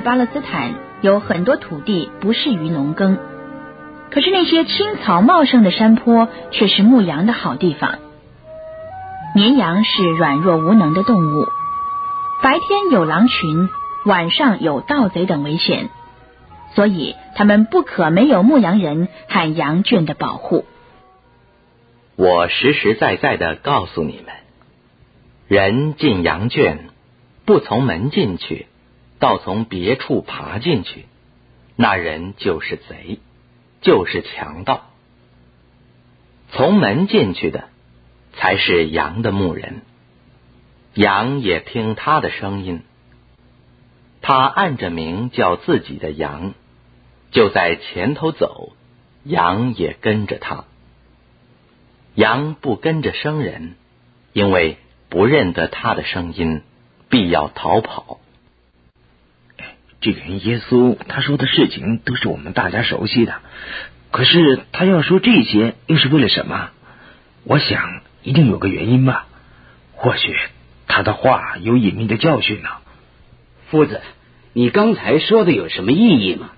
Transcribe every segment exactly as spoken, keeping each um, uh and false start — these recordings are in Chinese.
巴勒斯坦有很多土地不适于农耕，可是那些青草茂盛的山坡却是牧羊的好地方。绵羊是软弱无能的动物，白天有狼群，晚上有盗贼等危险，所以他们不可没有牧羊人和羊圈的保护。 我实实在在的告诉你们，人进羊圈，不从门进去，倒从别处爬进去，那人就是贼，就是强盗。从门进去的，才是羊的牧人，羊也听他的声音，他按着名叫自己的羊，就在前头走，羊也跟着他。羊不跟着生人，因为不认得他的声音，必要逃跑。 这个人耶稣他说的事情都是我们大家熟悉的，可是他要说这些又是为了什么？我想一定有个原因吧，或许他的话有隐秘的教训呢。 夫子，你刚才说的有什么意义吗？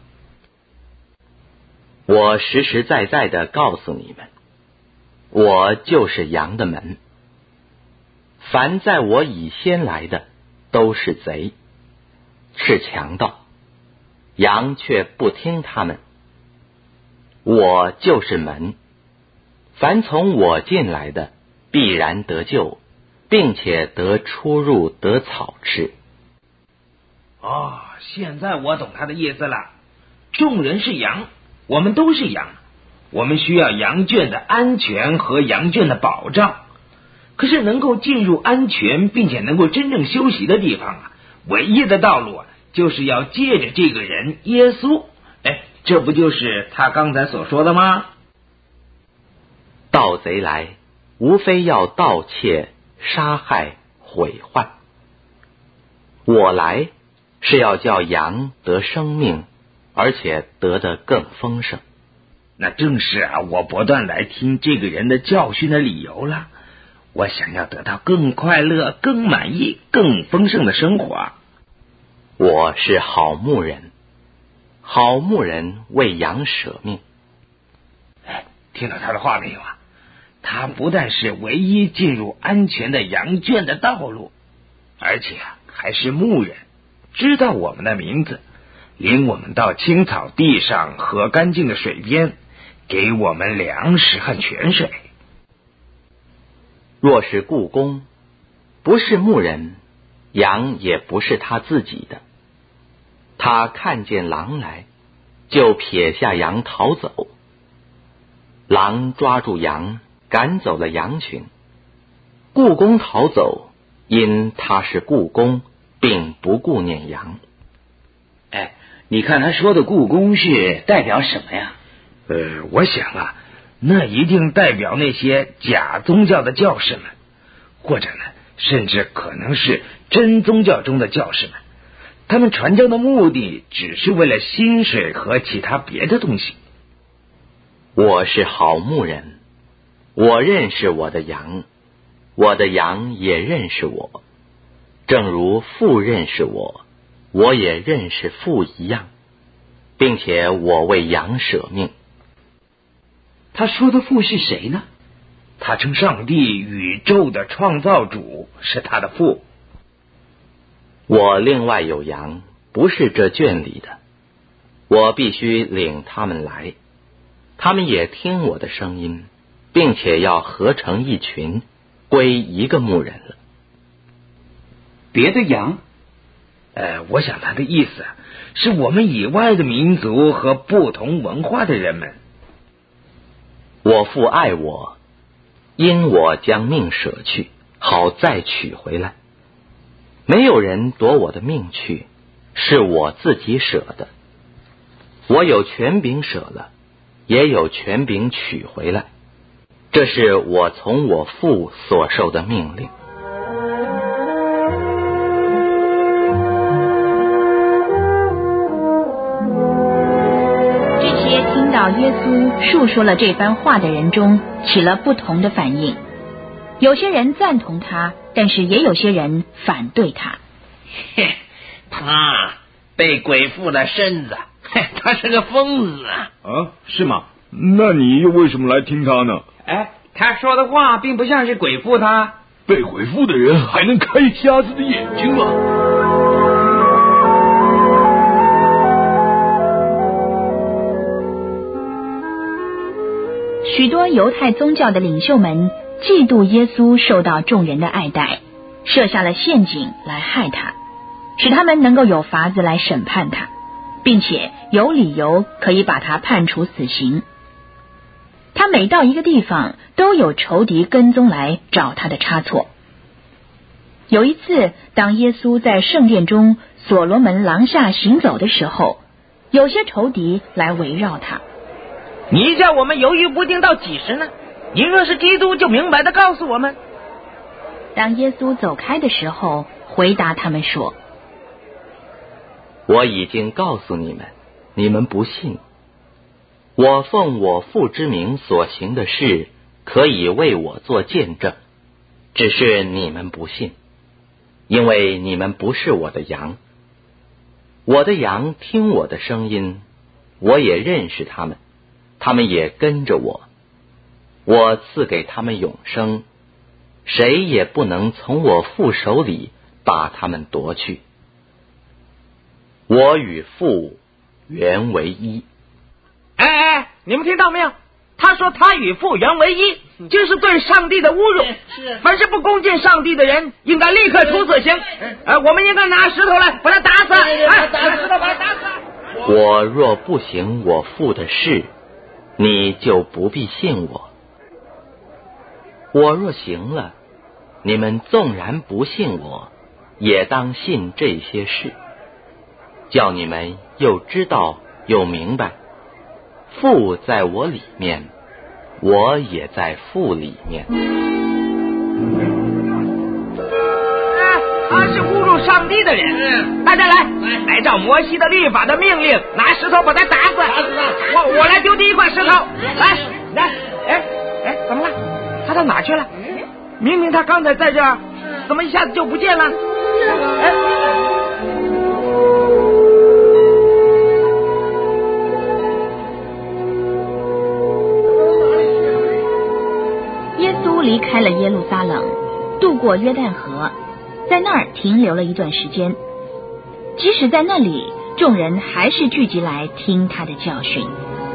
我实实在在的告诉你们，我就是羊的门。凡在我以先来的，都是贼，是强盗，羊却不听他们。我就是门，凡从我进来的，必然得救，并且得出入得草吃。 哦，现在我懂他的意思了。众人是羊，我们都是羊，我们需要羊圈的安全和羊圈的保障。可是能够进入安全并且能够真正休息的地方啊，唯一的道路啊，就是要借着这个人耶稣。哎，这不就是他刚才所说的吗？ 盗贼来，无非要盗窃、杀害、毁坏。我来是要叫羊得生命，而且得得更丰盛。 那正是啊，我不断来听这个人的教训的理由了。我想要得到更快乐、更满意、更丰盛的生活。 我是好牧人，好牧人为羊舍命。 哎，听到他的话没有啊？他不但是唯一进入安全的羊圈的道路，而且还是牧人，知道我们的名字，领我们到青草地上和干净的水边，给我们粮食和泉水。 若是雇工，不是牧人，羊也不是他自己的。他看见狼来，就撇下羊逃走。狼抓住羊，赶走了羊群。雇工逃走，因他是雇工，并不顾念羊。 哎，你看他说的雇工是代表什么呀？ 呃，我想啊，那一定代表那些假宗教的教士们，或者呢，甚至可能是真宗教中的教士们。他们传教的目的只是为了薪水和其他别的东西。 我是好牧人，我认识我的羊，我的羊也认识我，正如父认识我，我也认识父一样，并且我为羊舍命。 他说的父是谁呢？ 他称上帝宇宙的创造主是他的父。 我另外有羊，不是这圈里的，我必须领他们来，他们也听我的声音，并且要合成一群，归一个牧人了。 别的羊？ 呃，我想他的意思是我们以外的民族和不同文化的人们。 我父爱我，因我将命舍去，好再取回来。没有人夺我的命去，是我自己舍的。我有权柄舍了，也有权柄取回来，这是我从我父所受的命令。 这些听到耶稣述说了这番话的人中，起了不同的反应。有些人赞同他，但是也有些人反对他。 嘿，他被鬼附了身子，他是个疯子啊！ 啊，是吗？那你又为什么来听他呢？ 哎，他说的话并不像是鬼附他。 被鬼附的人还能开瞎子的眼睛吗？ 许多犹太宗教的领袖们嫉妒耶稣受到众人的爱戴，设下了陷阱来害他，使他们能够有法子来审判他，并且有理由可以把他判处死刑。他每到一个地方，都有仇敌跟踪来找他的差错。有一次，当耶稣在圣殿中所罗门廊下行走的时候，有些仇敌来围绕他。 你叫我们犹豫不定到几时呢？你若是基督，就明白的告诉我们。 当耶稣走开的时候，回答他们说： 我已经告诉你们，你们不信。我奉我父之名所行的事，可以为我做见证，只是你们不信，因为你们不是我的羊。我的羊听我的声音，我也认识他们，他们也跟着我。我赐给他们永生，谁也不能从我父手里把他们夺去。我与父原为一。 哎哎，你们听到没有？他说他与父原为一，这是对上帝的侮辱。是，凡是不恭敬上帝的人，应该立刻处死刑。哎，我们应该拿石头来把他打死。哎，拿石头把他打死。 我若不行我父的事，你就不必信我。我若行了，你们纵然不信我，也当信这些事，叫你们又知道又明白，父在我里面，我也在父里面。 他是侮辱上帝的人，大家来，来照摩西的律法的命令，拿石头把他打死。我我来丢第一块石头，来来，哎哎，怎么了？他到哪去了？明明他刚才在这儿，怎么一下子就不见了？哎。 耶稣离开了耶路撒冷，渡过约旦河，在那儿停留了一段时间。即使在那里，众人还是聚集来听他的教训。